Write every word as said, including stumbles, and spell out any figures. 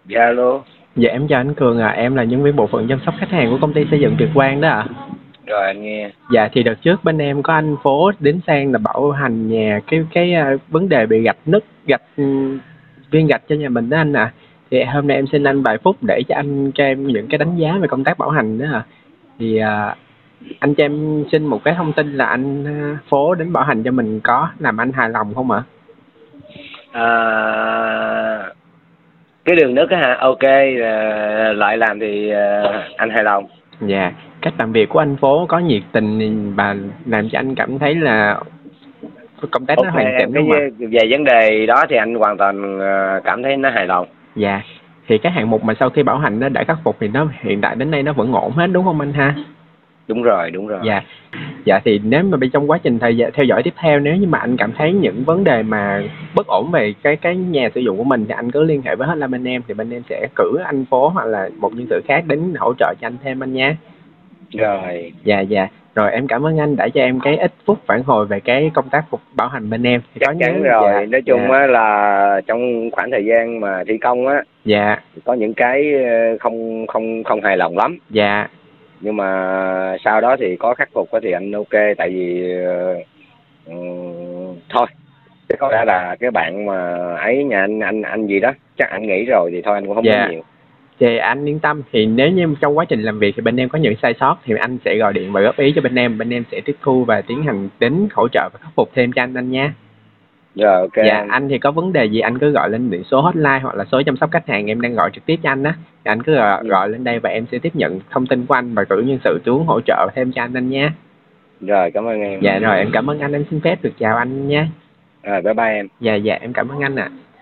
Dạ alo. Dạ em chào anh Cường à, em là nhân viên bộ phận chăm sóc khách hàng của công ty xây dựng Việt Quang đó ạ. Rồi anh nghe. Dạ thì đợt trước bên em có anh Phố đến sang là bảo hành nhà cái cái à, vấn đề bị gạch nứt gạch ừm, viên gạch cho nhà mình đó anh à. Thì hôm nay em xin anh vài phút để cho anh cho em những cái đánh giá về công tác bảo hành đó à. Thì à, anh cho em xin một cái thông tin là anh à, Phố đến bảo hành cho mình có làm anh hài lòng không ạ? À, cái đường nước á hả? Ok, à, lại làm thì à, anh hài lòng. Dạ, cách làm việc của anh Phố có nhiệt tình và làm cho anh cảm thấy là công tác nó Ok hoàn em, chỉnh cái không ạ? về vấn đề đó thì anh hoàn toàn à, cảm thấy nó hài lòng. Dạ, thì cái hạng mục mà sau khi bảo hành nó đã khắc phục thì nó hiện tại đến nay nó vẫn ổn hết đúng không anh ha? Đúng rồi, đúng rồi. Dạ, dạ thì nếu mà bên trong quá trình thời gian theo dõi tiếp theo, nếu như mà anh cảm thấy những vấn đề mà bất ổn về cái cái nhà sử dụng của mình thì anh cứ liên hệ với hotline bên em, thì bên em sẽ cử anh Phố hoặc là một nhân sự khác đến hỗ trợ cho anh thêm anh nha. Rồi, Dạ dạ, rồi em cảm ơn anh đã cho em cái ít phút phản hồi về cái công tác phục bảo hành bên em. Thì có chắc nhớ. chắn Dạ rồi. Nói chung dạ á là trong khoảng thời gian mà thi công á, dạ có những cái ờ, không không không hài lòng lắm. dạ Nhưng mà sau đó thì có khắc phục á thì anh ok. Tại vì ờ, ừ, thôi, có lẽ là cái bạn mà ấy nhà anh anh anh gì đó chắc anh nghĩ rồi thì thôi anh cũng không nói dạ. nhiều. Thì anh yên tâm, thì nếu như trong quá trình làm việc thì bên em có những sai sót thì anh sẽ gọi điện và góp ý cho bên em, bên em sẽ tiếp thu và tiến hành đến hỗ trợ và khắc phục thêm cho anh anh nha. Rồi ok Dạ, anh. anh thì có vấn đề gì anh cứ gọi lên điện số hotline hoặc là số chăm sóc khách hàng em đang gọi trực tiếp cho anh á. Thì anh cứ gọi, Ừ. gọi lên đây và em sẽ tiếp nhận thông tin của anh và cử nhân sự xuống hỗ trợ thêm cho anh anh nha. Rồi cảm ơn em. Dạ rồi, em cảm ơn anh, em xin phép được chào anh nha. Rồi bye bye em. Dạ dạ, em cảm ơn anh ạ.